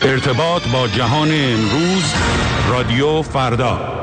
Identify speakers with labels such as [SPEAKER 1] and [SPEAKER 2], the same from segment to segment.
[SPEAKER 1] ارتباط با جهان امروز، رادیو فردا.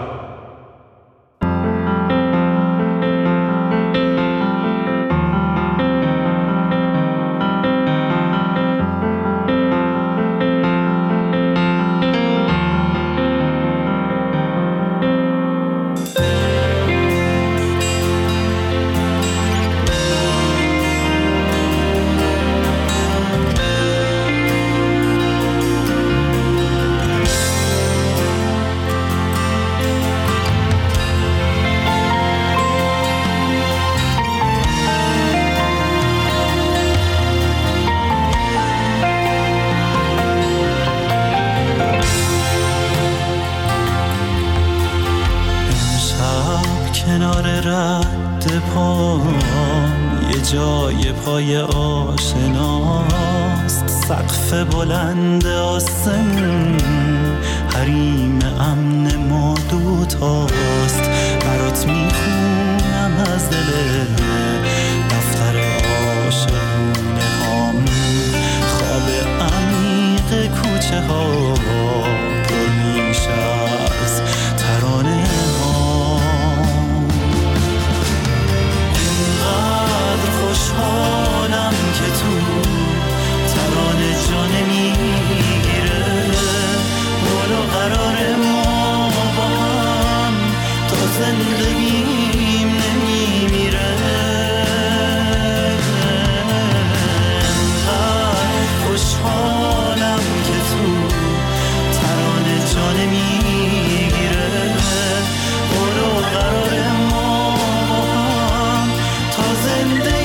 [SPEAKER 2] پای آشناست، سقف بلند آسمون حریم امن ما دوتاست. برات میخونم از دل دفتر عاشقونه هام، خواب عمیق کوچه ها پر میشه از ترانه خوشحالم که تو ترانه جان میگیره، ولو قرار ما با هم تا زندگیم نمیمیره. خوشحالم که تو ترانه جان میگیره، ولو قرار ما با هم تا زندگی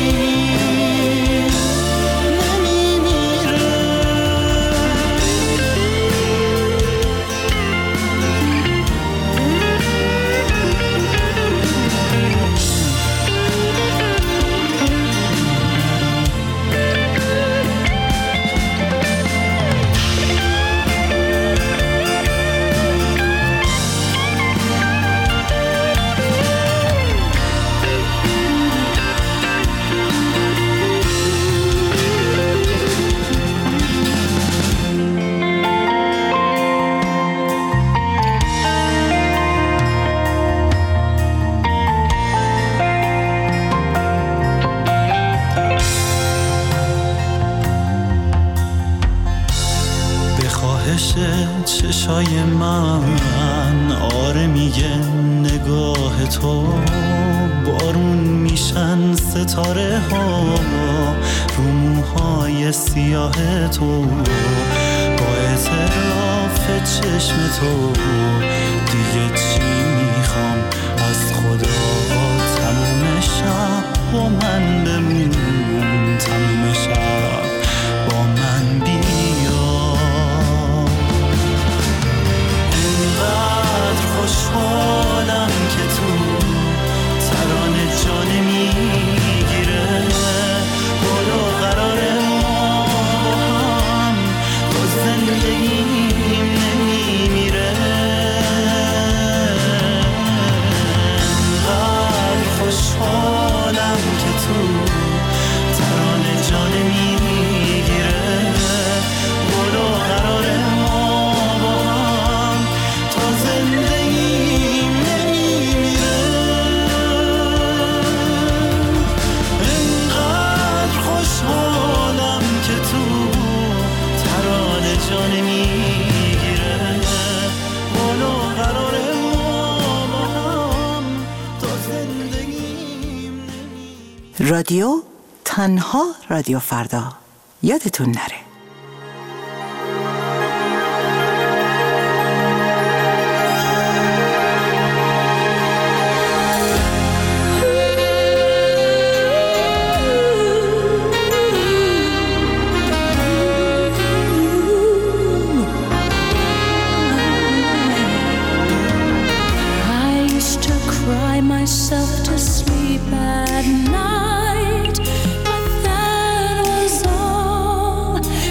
[SPEAKER 2] چشای من آره میگه نگاه تو، بارون میشن ستاره ها رو موهای سیاه تو. با اعتراف چشم تو دیگه چی میخوام از خدا؟ تموم شب با من بمون، تموم شب با من بیا. خوشحالم که تو ترانه جان میگیره، ولو قرار ما با هم با زندگیم نمیمیره. انقدر خوشحالم که تو ترانه جان میگیره، ولو قرار ما با هم تا زندگیم نمیمیره. انقدر خوشحالم که تو ترانه جان میگیره، ولو قرار ما با هم تا زندگیم نمیمیره.
[SPEAKER 3] رادیو تنها رادیو فردا، یادتون نره.
[SPEAKER 4] Myself to sleep at night, but that was all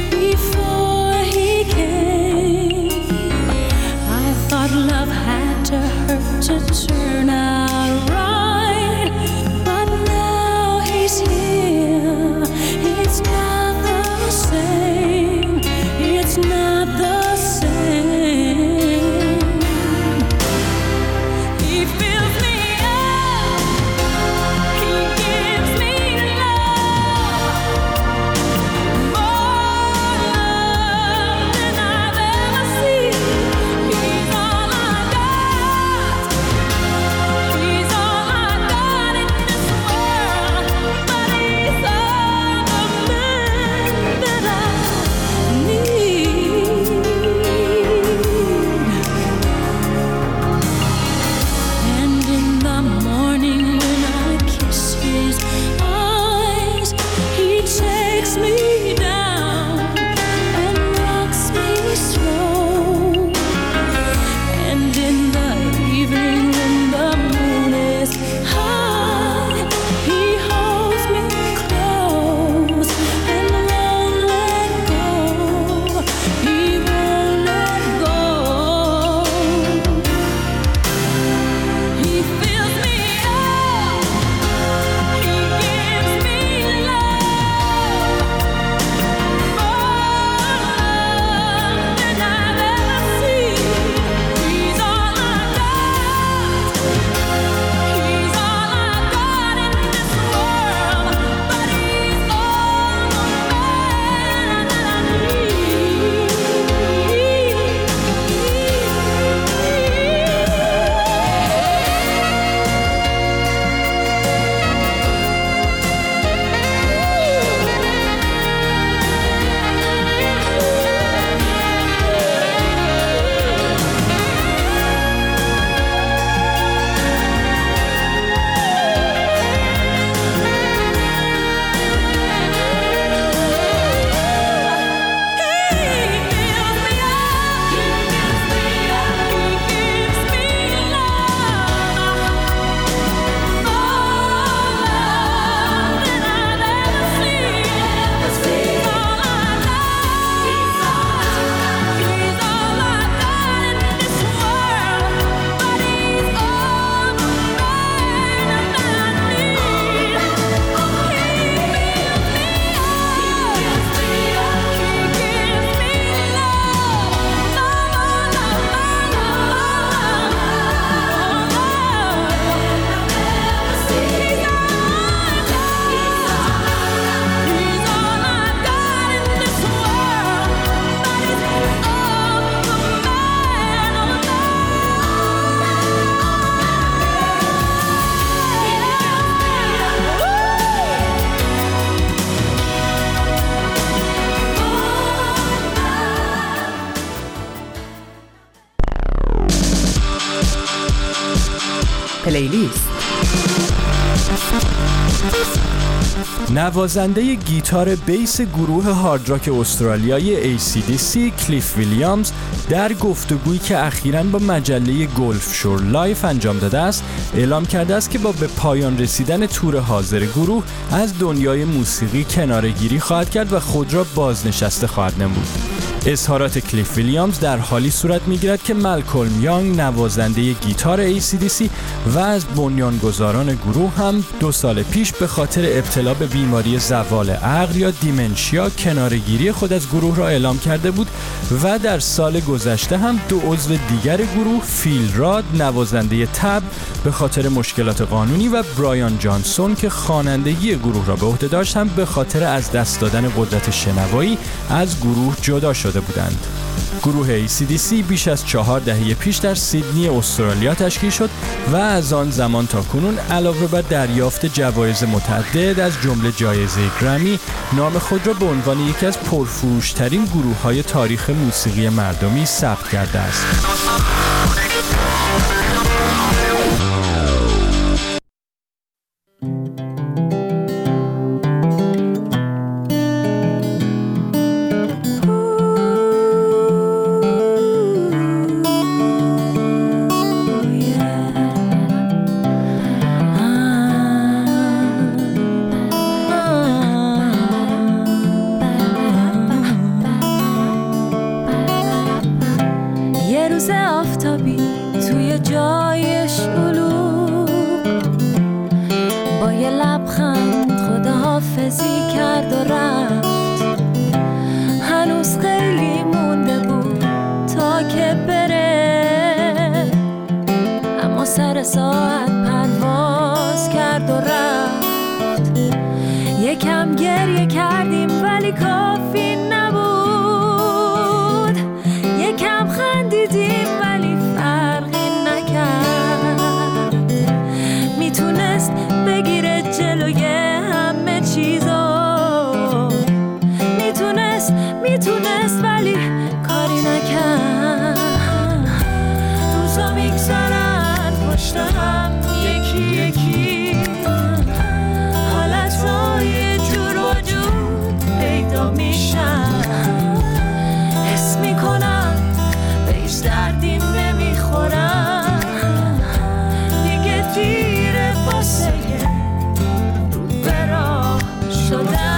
[SPEAKER 3] پلیلیست.
[SPEAKER 5] نوازنده گیتار بیس گروه هارد راک استرالیایی AC/DC کلیف ویلیامز در گفتگویی که اخیراً با مجله گلف شور لایف انجام داده است اعلام کرده است که با به پایان رسیدن تور حاضر گروه از دنیای موسیقی کناره‌گیری خواهد کرد و خود را بازنشسته خواهد نمود. اظهارات کلیف ویلیامز در حالی صورت می‌گیرد که مالکولم یانگ نوازنده گیتار AC/DC و از بنیانگذاران گروه هم 2 سال پیش به خاطر ابتلا به بیماری زوال عقل یا دیمنشیا کناره‌گیری خود از گروه را اعلام کرده بود و در سال گذشته هم 2 عضو دیگر گروه، فیل راد نوازنده تب به خاطر مشکلات قانونی و برایان جانسون که خوانندگی گروه را به عهده داشت هم به خاطر از دست دادن قدرت شنوایی از گروه جدا شده بودند. گروه AC/DC بیش از 4 دهه پیش در سیدنی استرالیا تشکیل شد و از آن زمان تا کنون علاوه بر دریافت جوایز متعدد از جمله جایزه گرمی، نام خود را به عنوان یکی از پرفروش‌ترین گروه‌های تاریخ موسیقی مردمی ثبت کرده است.
[SPEAKER 4] ساعت پرواز کرد و رفت. یکم گریه کردیم ولی کافی نبود، یکم خندیدیم ولی فرقی نکرد. میتونست بگیره جلوی همه چیزو، میتونست ولی کاری نکرد. روزا میگذرن پشت هم یکی یکی، حالتهای جور وجود پیدا میشن. حس میکنم به هیچ دردیم نمیخورم، دیگه دیره واسه رو به راه شدن.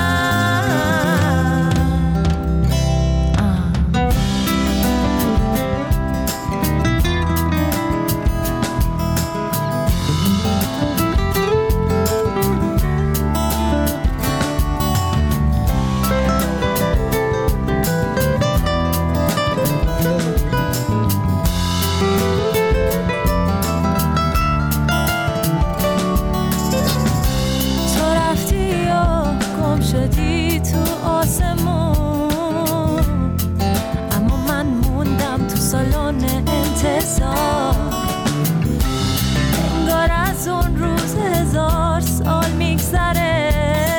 [SPEAKER 4] انگار از اون روز 1000 سال میگذره،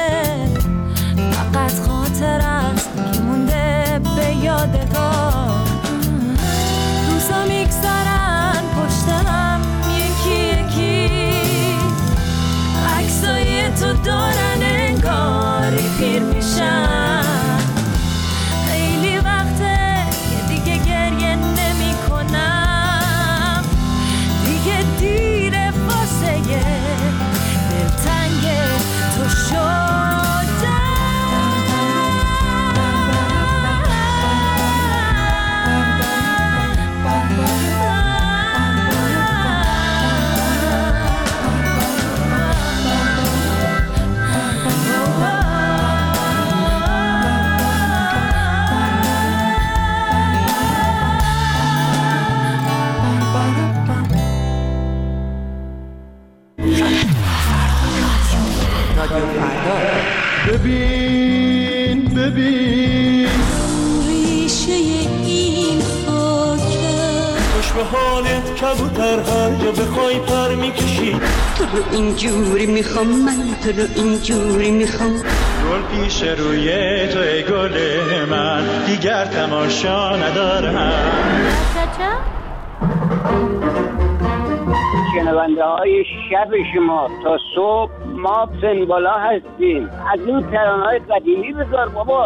[SPEAKER 4] فقط خاطر است که مونده به یادگار. روزا میگذرن پشت هم یکی یکی، عکسای تو دارن انگاری پیر میشن. خیلی وقته که دیگه گریه نمی کنم، دیگه دیره واسه دلتنگ تو شدم.
[SPEAKER 2] ببین
[SPEAKER 4] ریشه این خاکه،
[SPEAKER 2] خوش به حالت کبوتر هر جا بخوای پر میکشی.
[SPEAKER 6] تو رو اینجوری میخوام، من تو رو اینجوری میخوام.
[SPEAKER 2] گل پیش روی تو ای گل من، دیگر تماشا ندارم.
[SPEAKER 7] شنونده های شب شما تا صبح ما سنبالا هستیم. از اون ترانه‌های قدیمی بذار بابا.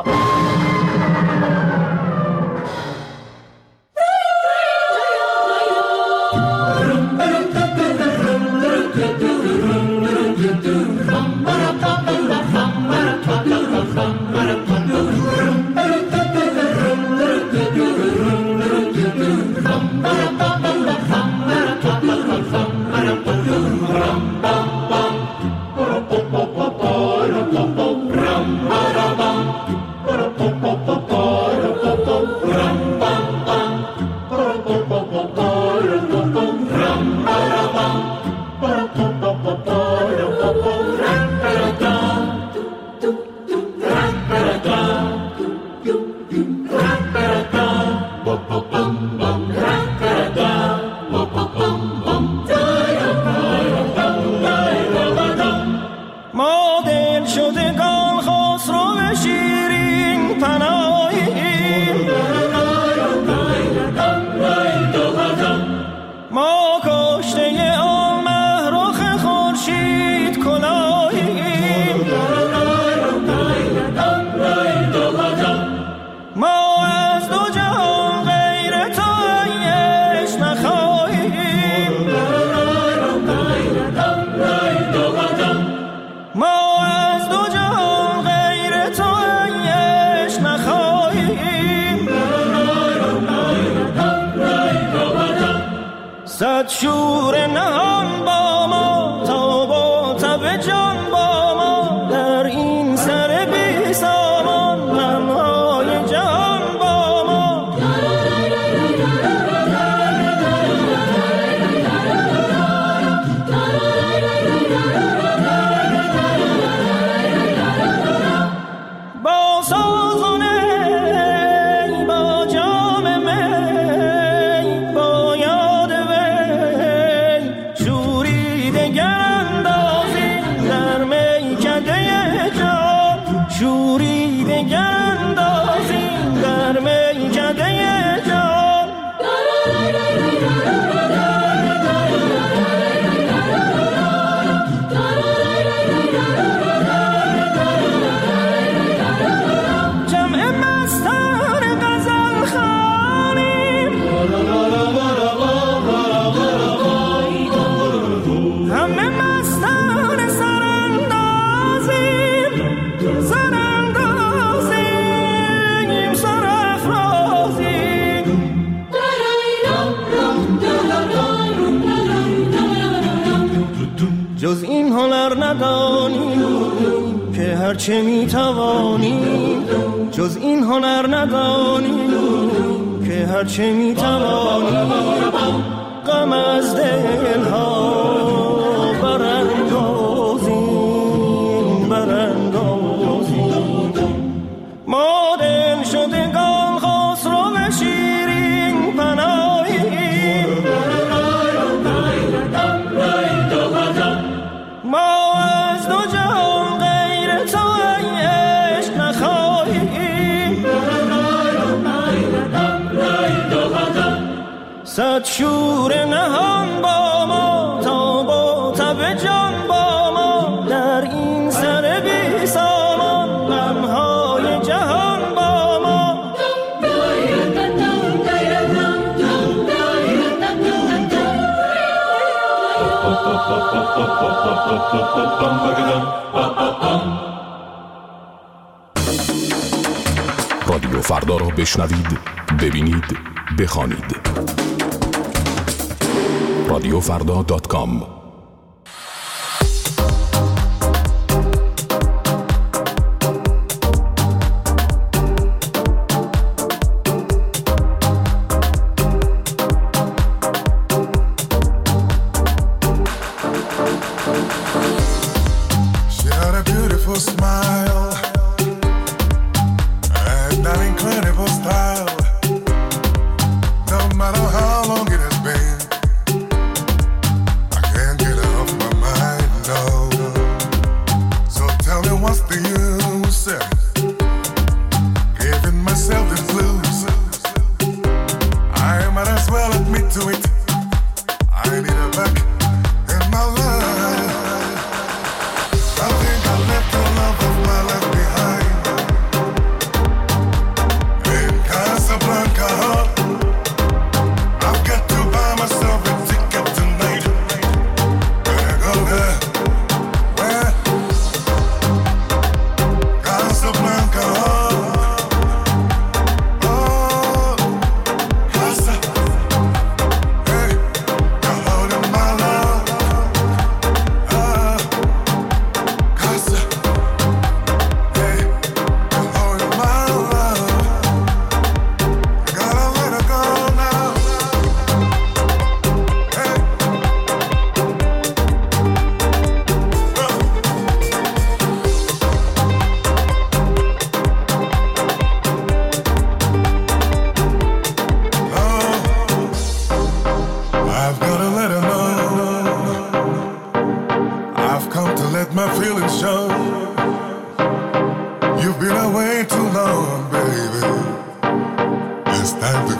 [SPEAKER 2] صد شور نهان با ما تا با تب جان با ما در این سر بی سامان غمهای جهان با ما با سازونه با جام می با یاد وی شوریده گراندازی در میکده جان شوریده گراندازی در میکده جان جمع مستان غزل خوانیم همه مستان سراندازیم سراندازیم سرافرازیم جز این هنر ندانیم که هرچه میتوانیم جز این هنر ندانیم که هرچه میتوانیم غم از دلها براندازیم براندازیم ما دل شدگان خسرو شیرین پناهیم ما از دو جهان غیر تو ای عشق نخواهیم صد شور نهان با ما تا با تب جان با ما در این سر بی سامان غمهای جهان با ما
[SPEAKER 8] رادیو فردا را بشنوید، ببینید، بخوانید. رادیوفردا.com
[SPEAKER 9] She had a beautiful smile and an incredible style. No matter how long it has been, I can't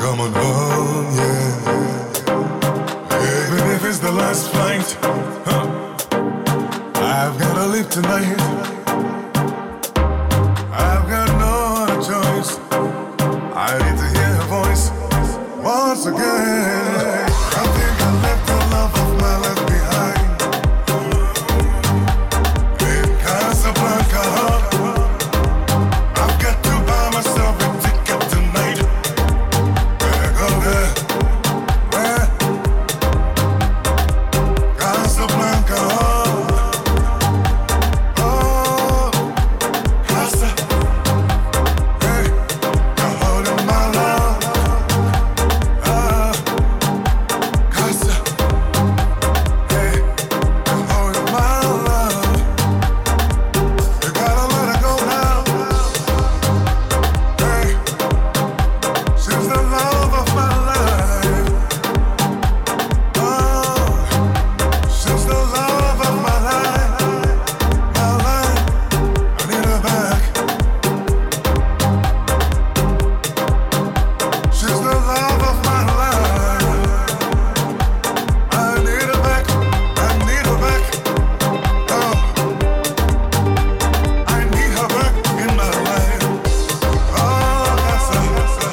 [SPEAKER 9] coming home, yeah. Even if it's the last flight, I've gotta leave tonight. I've got no other choice. I need to hear her voice once again. I think I left the love of my life behind in Casablanca. I've got to buy myself a ticket tonight. Better go there. Where? Casablanca. Oh, Casa. Hey, you're holding my love. Casa. Hey, you're holding my love. You gotta let her go now. Hey, she's the love of my life. Oh, she's the love of my life. My life. I need her back. She's the love of my life. I need her back. I need her back. Oh, I need her back in my life. Oh, that's a,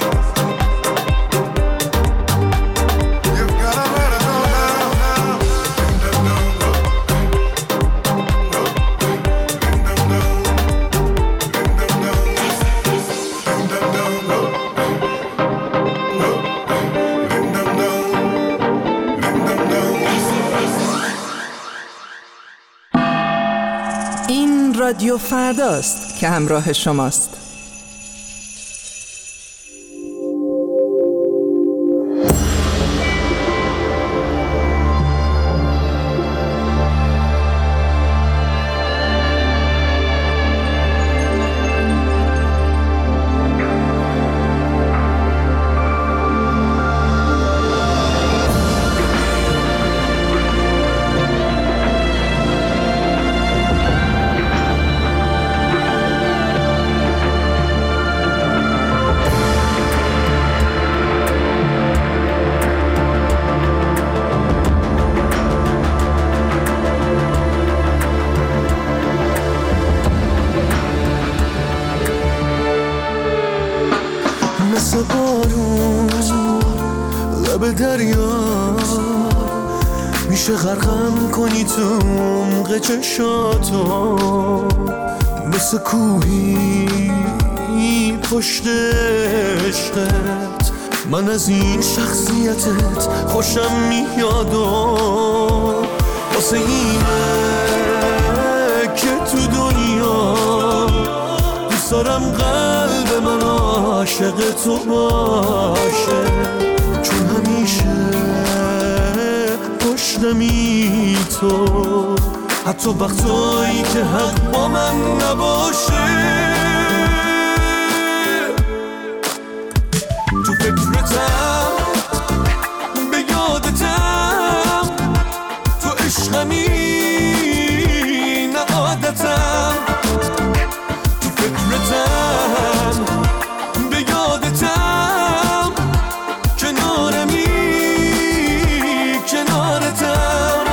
[SPEAKER 9] you've gotta let her go now.
[SPEAKER 3] این رادیو فرداست که همراه شماست.
[SPEAKER 2] مثل بارون لب دریا میشه غرقم کنی تو عمق چشاتو، مثل کوهی پشت عشقت من از این شخصیتت خوشم میاد و واسه اینه که تو دنیا دوست دارم قلب من عاشق تو باشه، چون همیشه پشتمی تو، حتی وقتایی که حق با من نباشه. تو فکرتم به یادتم، تو عشقمی نه عادتم، تو فکرتم به یادتم، کنارمی کنارتم.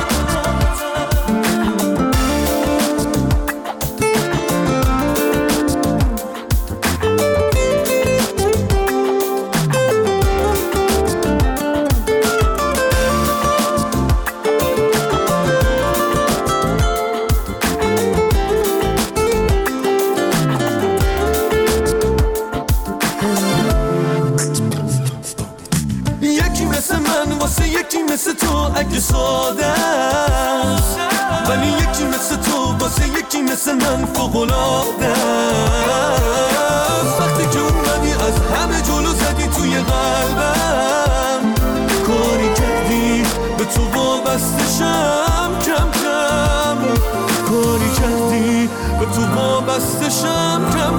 [SPEAKER 2] یکی مثل تو اگه ساده است، ولی یکی مثل تو واسه یکی مثل من فوق‌العاده است. وقتی که اومدی از همه جلو زدی توی قلبم، کاری کردی به تو وابستشم کم کم، کاری کردی به تو وابستشم کم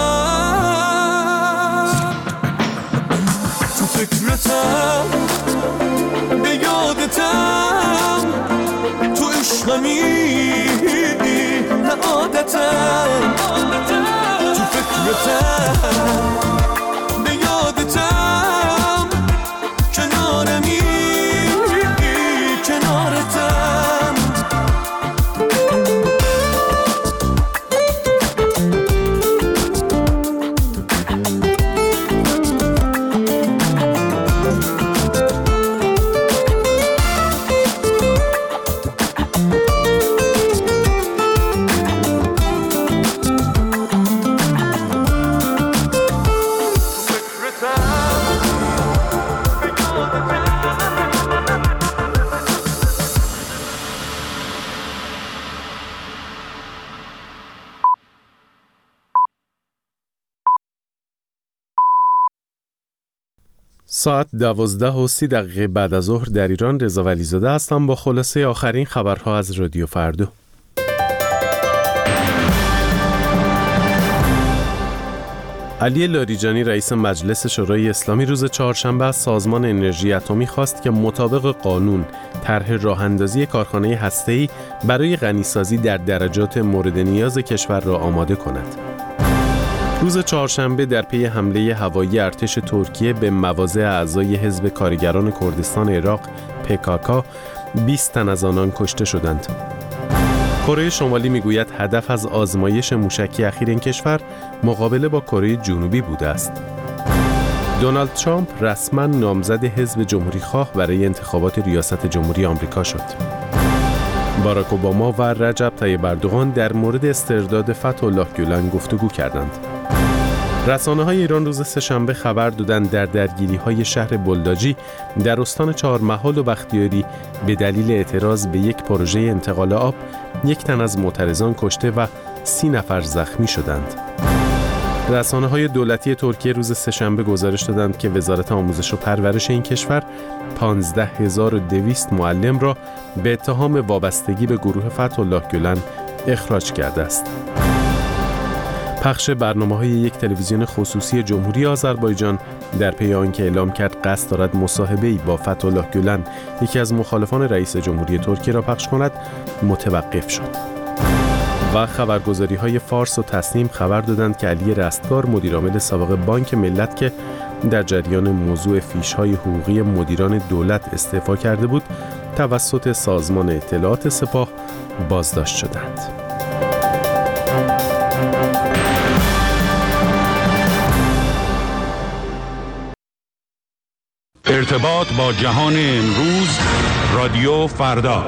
[SPEAKER 2] کم. تو فکرتم به یادتم، تو عشقمی نه عادتم، تو فکرتم به یادتم،
[SPEAKER 10] ساعت 12:30 بعد از ظهر در ایران. رضا ولیزاده هستم با خلاصه آخرین خبرها از رادیو فردا. علی لاریجانی رئیس مجلس شورای اسلامی روز چهارشنبه از سازمان انرژی اتمی خواست که مطابق قانون طرح راه‌اندازی کارخانه هسته‌ای برای غنیسازی در درجات مورد نیاز کشور را آماده کند. روز چهارشنبه در پی حمله هوایی ارتش ترکیه به مواضع اعضای حزب کارگران کردستان عراق PKK 20 تن از آنان کشته شدند. کره شمالی میگوید هدف از آزمایش موشکی اخیر این کشور مقابله با کره جنوبی بوده است. دونالد ترامپ رسما نامزد حزب جمهوری‌خواه برای انتخابات ریاست جمهوری آمریکا شد. باراک اوباما و رجب طیب اردوغان در مورد استرداد فتح‌الله گولن گفتگو کردند. رسانه‌های ایران روز سه‌شنبه خبر دادند در درگیری‌های شهر بلداجی در استان چهارمحال و بختیاری به دلیل اعتراض به یک پروژه انتقال آب 1 تن از معترضان کشته و 30 نفر زخمی شدند. رسانه‌های دولتی ترکیه روز سه‌شنبه گزارش دادند که وزارت آموزش و پرورش این کشور 15200 معلم را به اتهام وابستگی به گروه فتح‌الله گولن اخراج کرده است. پخش برنامه‌های یک تلویزیون خصوصی جمهوری آذربایجان در پی آنکه اعلام کرد قصد دارد مصاحبه‌ای با فتح‌الله گولن یکی از مخالفان رئیس جمهوری ترکیه را پخش کند متوقف شد. و خبرگزاری‌های فارس و تسنیم خبر دادند که علی رستگار مدیرعامل سابق بانک ملت که در جریان موضوع فیش‌های حقوقی مدیران دولت استعفا کرده بود توسط سازمان اطلاعات سپاه بازداشت شدند.
[SPEAKER 1] ارتباط با جهان امروز، رادیو فردا.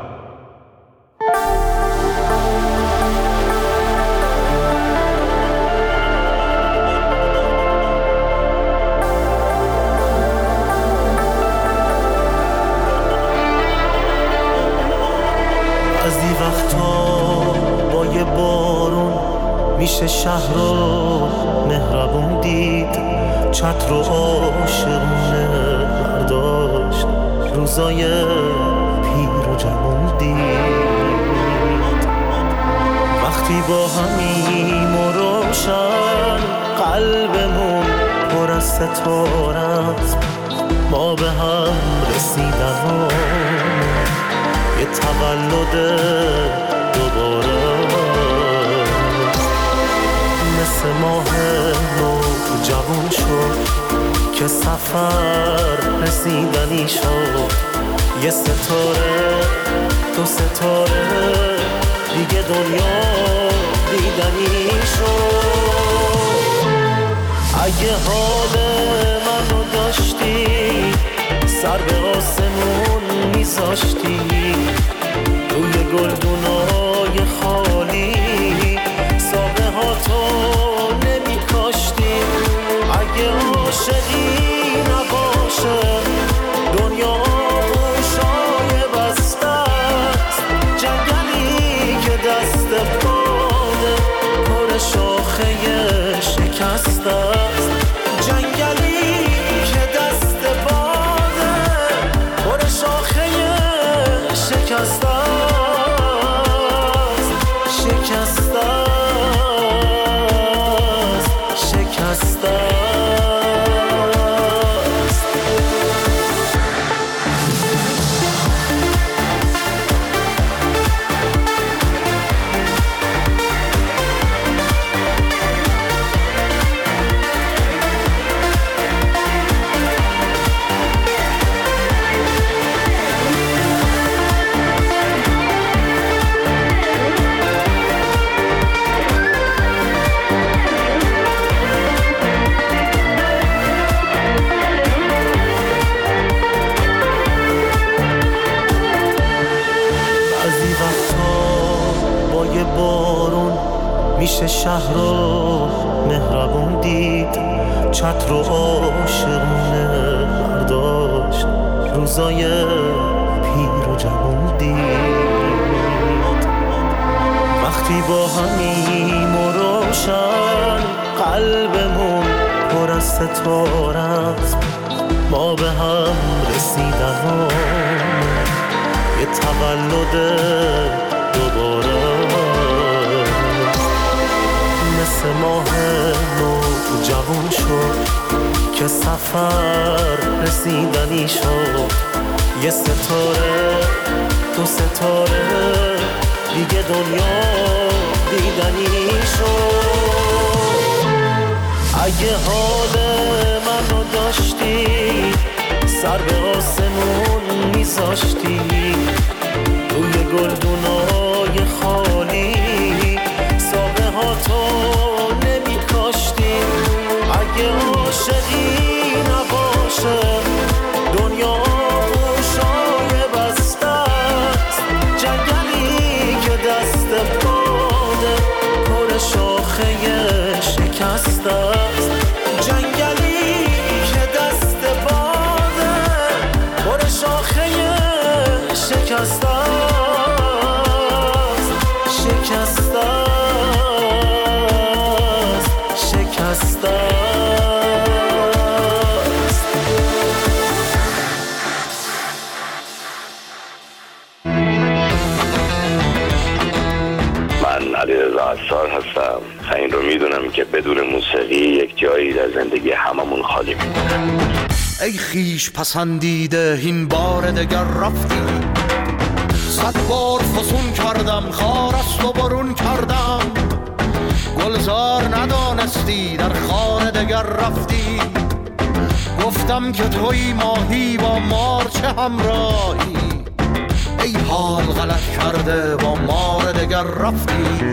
[SPEAKER 2] از این وقتا با یه بارون میشه شهر رو مهربون دید، چتر و عاشقونه برداشت، روزای پیر و جوون دید. وقتی با همیم و روشن قلبمون پر از ستاره است، ما به هم رسیدن یه تولد دوباره مثل ماه نو جوان شد که سفر رسیدنی شد. یه ستاره دو ستاره دیگه دنیا دیدنی شد. اگه حال منو داشتی سر به آسمون میذاشتی، روی گلدونای خالی ساقه ها تو نمی کاشتی. اگه عاشقی نباشه دنیا گوشای بسته است، جنگلی که دست باده پر شاخه شکسته است، جنگلی که دست باده پر شاخه شکسته است، شکسته است، شکسته است. میشه شهر رو مهربون دید، چتر و عاشقونه برداشت، روزای پیر و جوون دید. وقتی با همیم و روشن قلبمون پر از ستاره است،
[SPEAKER 11] ما به هم رسیدن یه تولد دوباره مثل ماه نو جوان شد که سفر رسیدنی شد یه ستاره دو ستاره دیگه دنیا دیدنی شد اگه حال منو داشتی سر به آسمون میذاشتی روی گلدونای خالی ساقه ها تو نمی کاشتی اگه عاشقی نباشه دنیا گوشای بسته است جنگلی که دست باده پر شاخه شکست است جنگلی که دست باده پر شاخه شکست است شکست است شکست است
[SPEAKER 12] من علیرضا عصار هستم. این رو میدونم که بدون موسیقی یک جایی در زندگی هممون خالی میمونه.
[SPEAKER 13] ای خیش پسندیده این بار دگر رفتی 100 بار فسون کردم خارست و برون کردم گلزار ندانستی در خانه دگر رفتی گفتم که توی ماهی با مار چه همراهی ای حال غلط کرده با مار دگر رفتی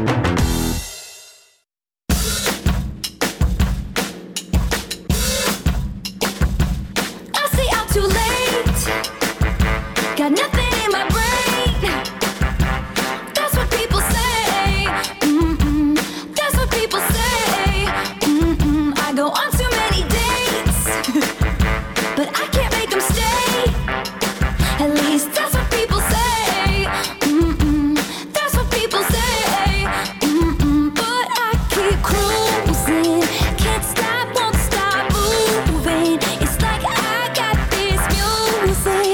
[SPEAKER 4] Got nothing in my brain. That's what people say. That's what people say. I go on too many dates, but I can't make them stay. At least that's what people say. That's what people say. But I keep cruising, can't stop, won't stop moving. It's like I got this music.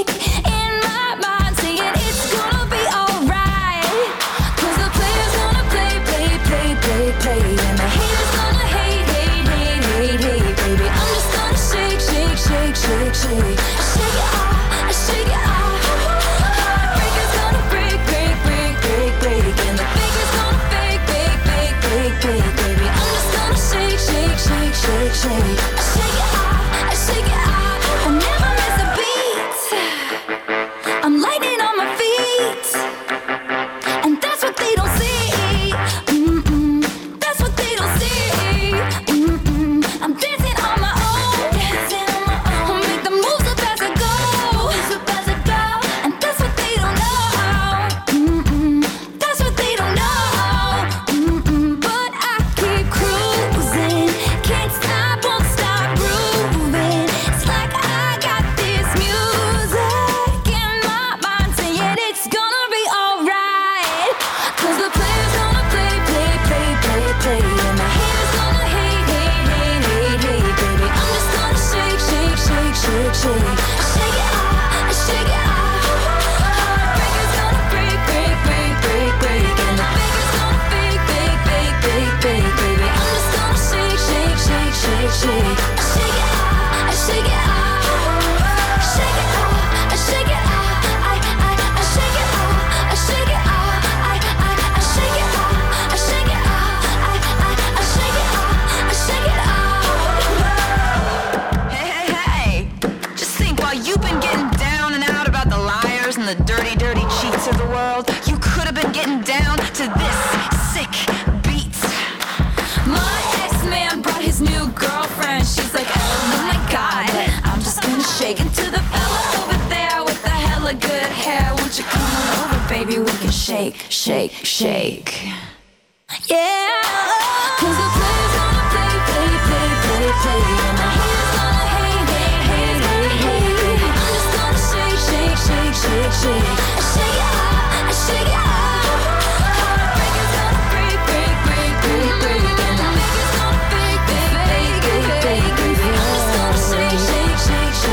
[SPEAKER 4] Shake it off, shake it off. Heartbreaker's gonna break, break, break, break, break, and the baker's gonna fake, bake, bake, bake, bake, baby. I'm just gonna shake, shake, shake, shake, shake. Shake it off, shake it off. I never miss a beat. I'm lightning on my feet, and that's what they don't see. That's what they don't see. I'm dancing on my own, dancing on my own. Make the moves up as I go, and that's what they don't know. That's what they don't know. But I keep cruising, can't stop, won't stop grooving. It's like I got this music in my mind saying it's gonna be alright. 'Cause the player's gonna play, play, play, play, play, and the haters gonna hate, hate, hate, hate, hate, baby. I'm just gonna shake, shake, shake, shake, shake. Shake it off, shake it off. Heartbreaker's gonna break, break, break, break, break, and the baker's gonna fake, bake, bake, bake, bake, baby. I'm just gonna shake, shake, shake, shake, shake. Shake it off, shake it off. Shake it off, shake it off. I shake it off, shake it off. I shake it off, shake it off. I shake it off, shake it off.
[SPEAKER 14] Hey, hey, hey. Just think, while you've been getting down and out about the liars and the dirty, dirty cheats of the world, you could have been getting down to this sick beat.
[SPEAKER 4] My ex-man brought his new girlfriend. She's like, oh my god, I'm just gonna shake into the fella over there with the hella good hair. Won't you come on over, baby? We can shake, shake, shake. Yeah, 'cause the player's gonna play, play, play, play, play, and the haters gonna hate, hate, hate, hate, hate. I'm just gonna shake, shake, shake, shake, shake. Shake it off, shake it off. Heartbreaker's gonna break, break, break, break, break, and the baker's gonna fake, bake, bake, bake, bake, baby. I'm just gonna shake, shake, shake, shake.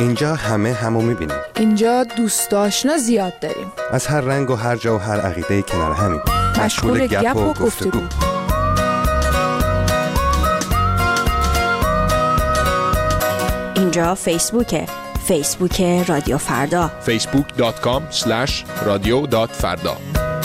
[SPEAKER 15] اینجا همه همو میبینیم.
[SPEAKER 3] اینجا دوست آشنا زیاد داریم.
[SPEAKER 15] از هر رنگ و هر جا و هر عقیده کنار همیم.
[SPEAKER 3] مشغول گپ و گفتگو.
[SPEAKER 16] اینجا فیسبوکه. فیسبوک رادیو فردا.
[SPEAKER 8] facebook.com/radio.farda.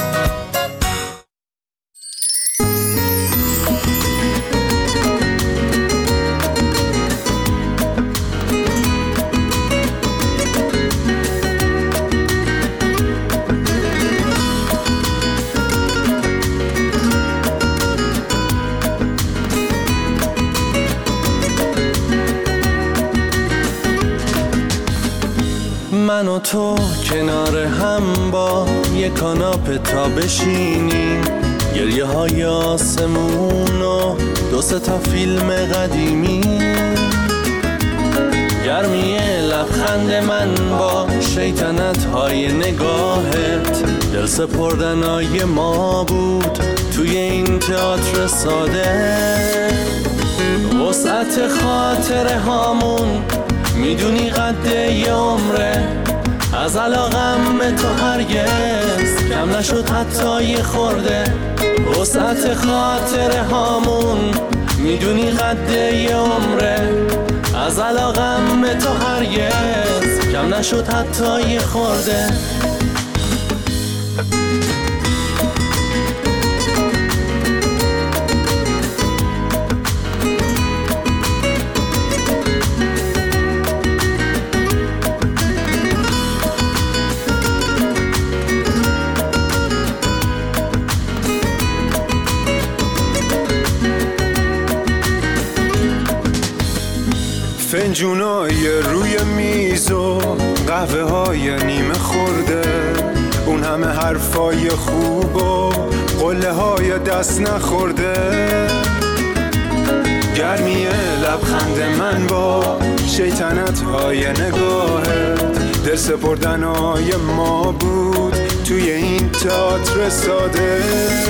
[SPEAKER 11] من و تو کنار هم با یک کاناپه تا بشینیم، گریه های آسمون و 2-3 تا فیلم قدیمی، گرمی لبخند من با شیطنت های نگاهت، دل سپردنای ما بود توی این تئاتر ساده، وسعت خاطره هامون میدونی قد یه عمره، از علاقم به تو هرگز کم نشد حتی یه خورده، وسعت خاطره هامون میدونی قد یه عمره، از علاقم به تو هرگز کم نشد حتی یه خورده.
[SPEAKER 17] فنجونای روی میز و قهوه های نیمه خورده، اون همه حرفای خوب و قله های دست نخورده، گرمی لبخند من با شیطنت های نگاهت، دل سپردنای ما بود توی این تئاتر ساده،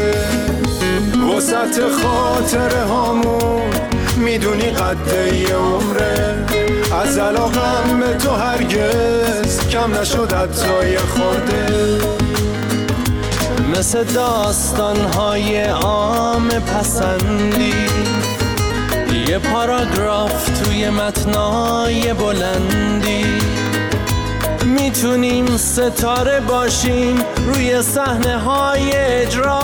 [SPEAKER 17] وسط خاطره هامون میدونی قد یه عمره، از علاقم به تو هرگز کم نشد حتی یه خورده،
[SPEAKER 11] مثل داستان‌های عام پسندی، یه پاراگراف توی متنای بلندی، میتونیم ستاره باشیم روی صحنه‌های اجرا،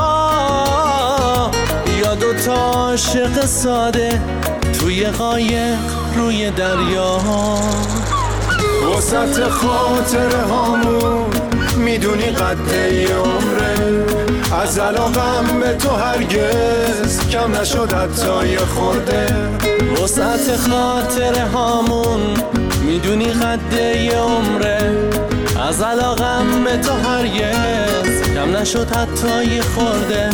[SPEAKER 11] یا 2 تا عاشق ساده توی قایق روی دریا،
[SPEAKER 17] وسط خاطره هامون میدونی قد یه عمره، از علاقم به تو هرگز کم نشد حتی یه خورده،
[SPEAKER 11] وسط خاطره هامون میدونی قد یه عمره، از علاقم به تو هرگز کم نشد حتی یه خورده.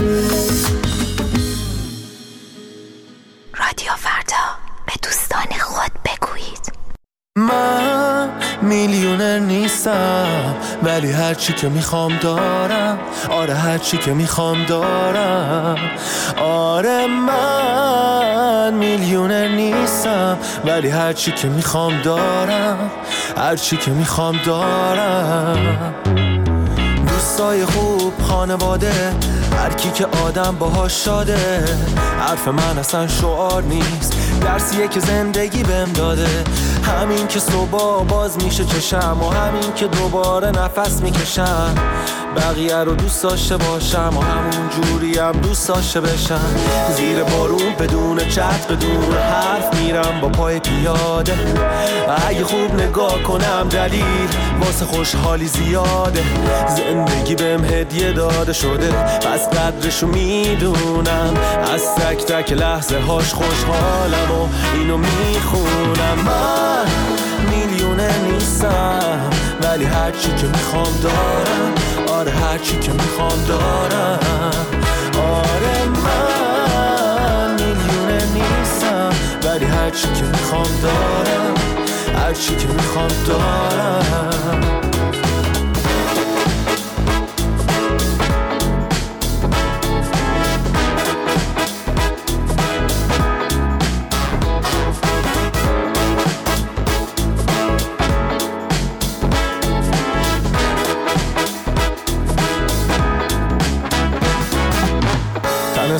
[SPEAKER 16] رادیو فردا، به دوستان خود بگویید.
[SPEAKER 11] من میلیونر نیستم ولی هرچی که میخوام دارم، آره هرچی که میخوام دارم، آره من میلیونر نیستم ولی هرچی که میخوام دارم، هرچی که میخوام دارم، دوستای خوب، خانواده، هر کی که آدم باهاش شاده، حرف من اصلا شعار نیست، درسیه که زندگی بهم داده، همین که صبح باز میشه چشم و همین که دوباره نفس میکشم، بقیه رو دوست داشته باشم و همون جوری هم دوست داشته بشم، زیر بارون بدون چتر بدون حرف میرم با پای پیاده، اگه خوب نگاه کنم دلیل واسه خوشحالی زیاده، زندگی بهم هدیه داده شده پس قدرشو میدونم، از تک تک لحظه هاش خوشحالم و اینو میخونم، من میلیونر نیستم ولی هرچی که میخوام دارم، آره هرچی که میخوام دارم، آره من میلیونر نیستم ولی هرچی که میخوام دارم، هرچی که میخوام دارم.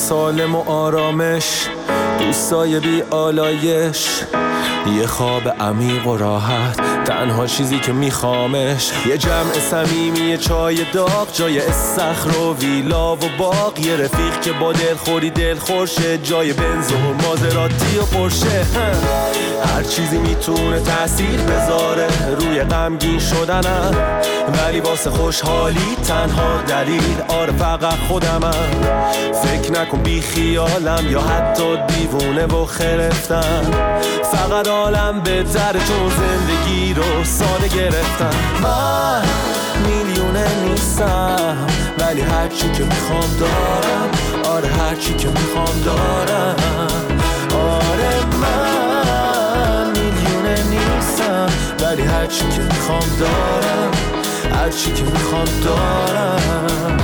[SPEAKER 11] سالم و آرامش، دوستای بی آلایش، یه خواب عمیق و راحت، تنها چیزی که میخوامش یه جمع صمیمی، یه چای داغ جای استخر و ویلا و باغ، یه رفیق که با دلخوری دلخورشه جای بنز و مازراتی و پرشه. هر چیزی میتونه تأثیر بذاره روی غمگین شدنم، ولی واسه خوشحالی تنها دلیل آره فقط خودمم. فکر نکن بی خیالم یا حتی دیوونه و خرفتم، فقط عالم بهتره چون زندگی رو ساده گرفتم. من میلیونه نیستم ولی هرچی که میخوام دارم، آره هرچی که میخوام دارم. آره من میلیونه نیستم ولی هرچی که میخوام دارم، هرچی که میخوام دارم.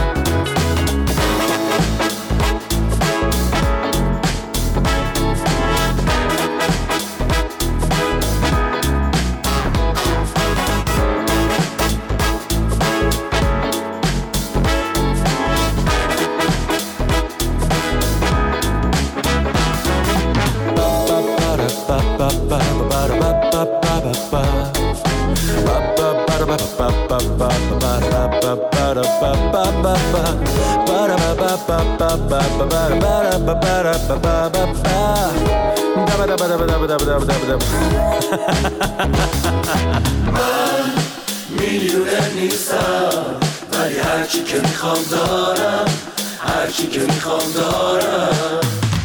[SPEAKER 13] من میلیونه نیستم ولی هرچی که میخوام دارم، هرچی که میخوام دارم.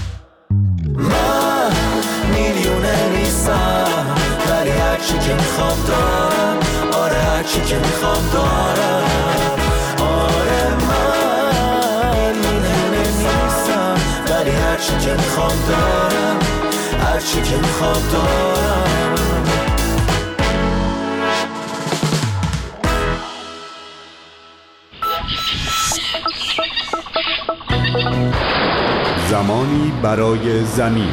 [SPEAKER 13] من میلیونه نیستم ولی هرچی که میخوام دارم، آره هرچی که میخوام دارم. آره من میلیونه نیستم ولی هرچی که میخوام دارم، هرچی که میخوام دارم.
[SPEAKER 1] زمانی برای زمین.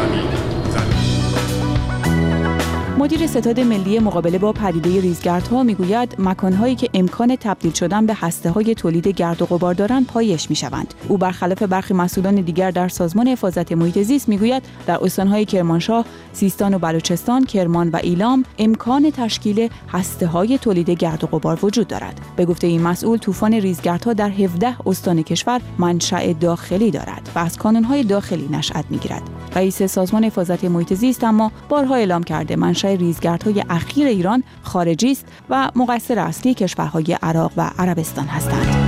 [SPEAKER 18] مدیر ستاد ملی مقابله با پدیده ریزگردها میگوید مکانهایی که امکان تبدیل شدن به هسته‌های تولید گرد و غبار دارند پایش میشوند. او برخلاف برخی مسئولان دیگر در سازمان حفاظت محیط زیست میگوید در استان‌های کرمانشاه، سیستان و بلوچستان، کرمان و ایلام امکان تشکیل هسته‌های تولید گرد و غبار وجود دارد. به گفته این مسئول طوفان ریزگردها در 17 استان کشور منشأ داخلی دارد و از کانون‌های داخلی نشأت میگیرد. رئیس سازمان حفاظت محیط زیست اما بارها اعلام کرده منشأ ریزگردهای اخیر ایران خارجی است و مقصر اصلی کشورهای عراق و عربستان هستند.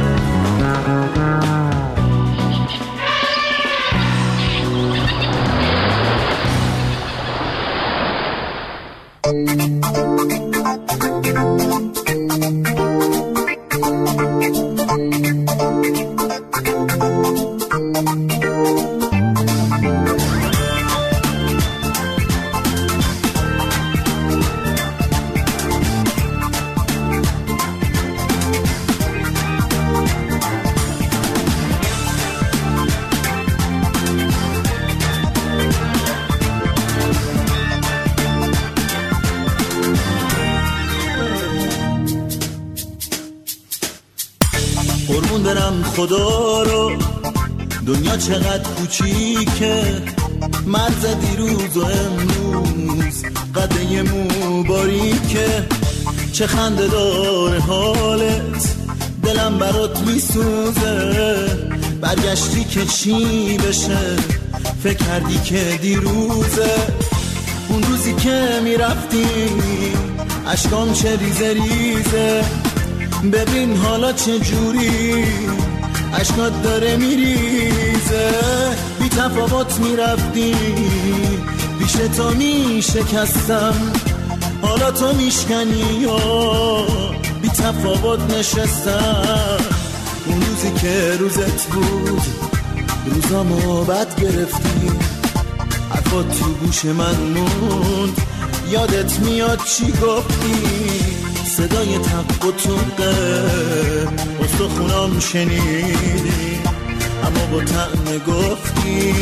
[SPEAKER 19] قربون برم خدا رو، دنیا چقدر کوچیکه، مرز دیروز و امروز قده مو باریکه. چه خنده داره حالت، دلم برات میسوزه، برگشتی که چی بشه، فکر کردی که دیروزه. اون روزی که میرفتی اشکام چه ریزه ریزه، ببین حالا چه جوری اشکات داره میریزه. بی تفاوت میرفتی پیش تو میشکستم، حالا تو میشکنی یا بی تفاوت نشستم. اون روزی که روزت بود روزامو بد گرفتی، حرفات تو گوش من موند، یادت میاد چی گفتی، صدای تق و توقه استخونام شنیدی، اما با طعم گفتی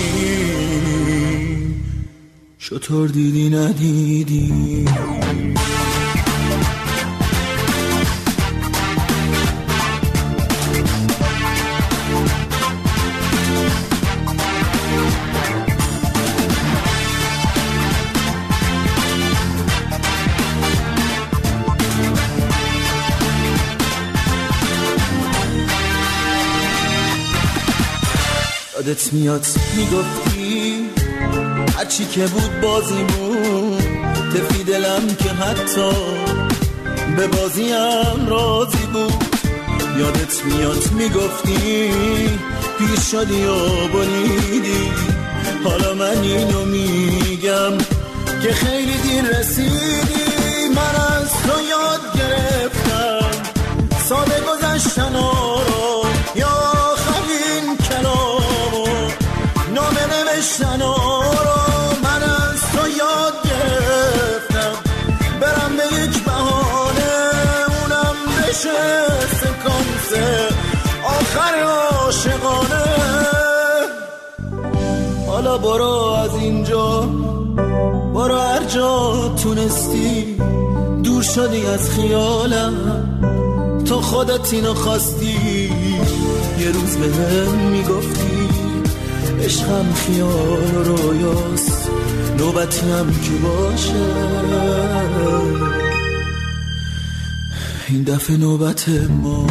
[SPEAKER 19] شطور دیدی ندیدی. یادت میاد میگفتی هرچی که بود بازیمون تفی دلم که حتی به بازیم راضی بود. یادت میاد میگفتی پیر شدی و بریدی، حالا من اینو میگم که خیلی دیر رسیدی. من از تو یاد گرفتم ساده گذشتن رو یا آخرین کلامو نامه نوشتن رو. من از تو یاد گرفتم برم به یک بهانه، اونم بشه سکانس آخر عاشقانه. حالا برو از اینجا، برو هر جا تونستی، دور شدی از خیالم، تو خودت اینو خواستی. یه روز به هم میگفتی عشقم خیال و رویاست، نوبتی هم که باشه این دفعه نوبت ما.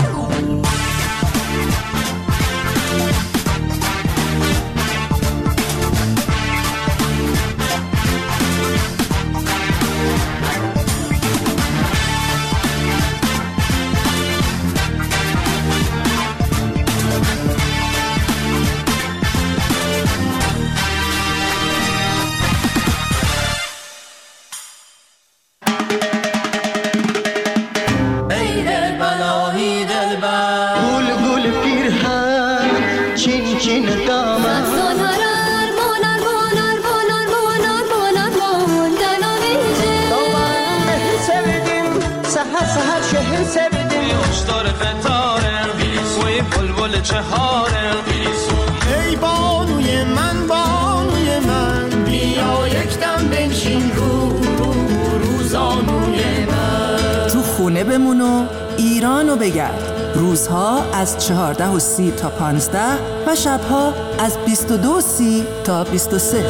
[SPEAKER 2] ای بانوی من بانوی من، بیا یک دم بنشین روزانوی من.
[SPEAKER 3] تو خونه بمون و ایرانو بگرد. روزها از 14:30 تا 15 و شبها از 22:30 تا 23.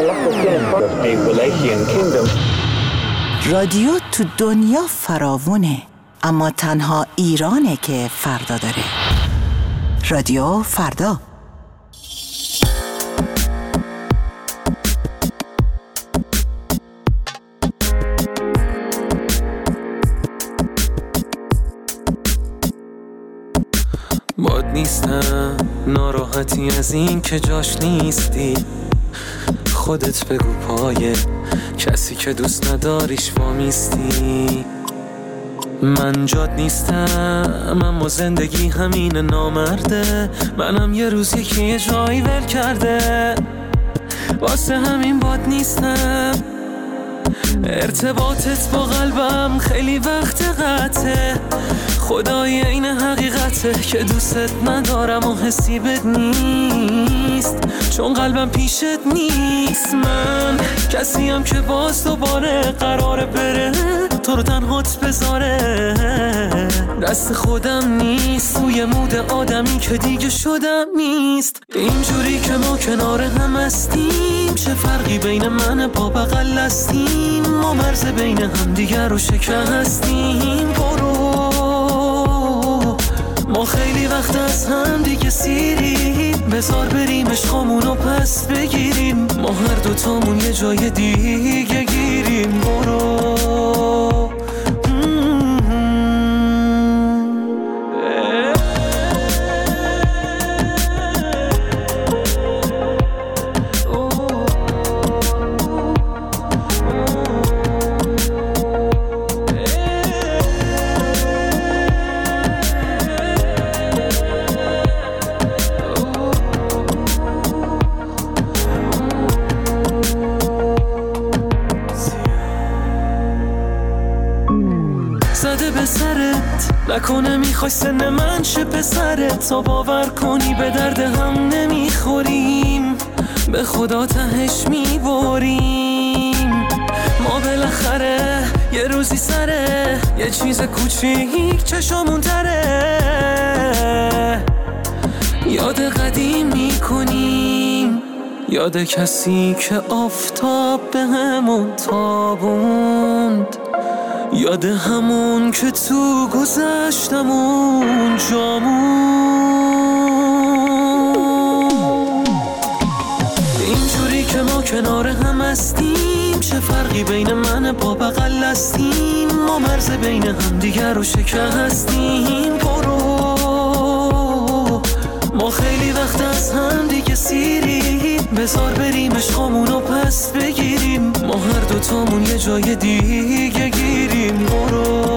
[SPEAKER 3] رادیو تو دنیا فراوونه، اما تنها ایرانه که فردا داره. رادیو فردا.
[SPEAKER 11] باد نیستم، ناراحتی از این که جاش نیستی. خودت بگو پای کسی که دوست نداریش وامیستی. من جاد نیستم، اما زندگی همین نامرده. منم یه روز یکی یه جایی ول کرده، واسه همین باد نیستم. ارتباطت با قلبم خیلی وقت قطعه، خدای این حقیقته که دوستت ندارم و حسی بد نیست، چون قلبم پیشت نیست. من کسیم که باز دوباره قراره بره، تو رو تنهات بذاره. دست خودم نیست، توی مود آدمی که دیگه شدم نیست. اینجوری که ما کنار هم هستیم، چه فرقی بین من با بغل هستیم؟ ما مرز بین هم دیگر رو شکستیم. برو، ما خیلی وقت از هم دیگه سیریم، بذار بریم عشقامونو پس بگیریم. ما هر دوتامون یه جای دیگه گیریم. برو. زده به سرت نکنه میخوای سن من شه پسرت، تا باور کنی به درد هم نمیخوریم، به خدا تهش میبریم. ما بالاخره یه روزی سره یه چیز کوچیک چشامون تره، یاد قدیم میکنیم، یاد کسی که آفتاب به همون تابوند، یاد همون که تو گذشتمون جامون. اینجوری که ما کنار هم هستیم، چه فرقی بین من با بغل هستیم؟ ما مرز بین هم دیگر رو شکستیم. برو، ما خیلی وقت از هم دیگه سیریم، بذار بریم عشقامونو پس بگیریم. ما هر دوتامون یه جای دیگه گیریم. برو.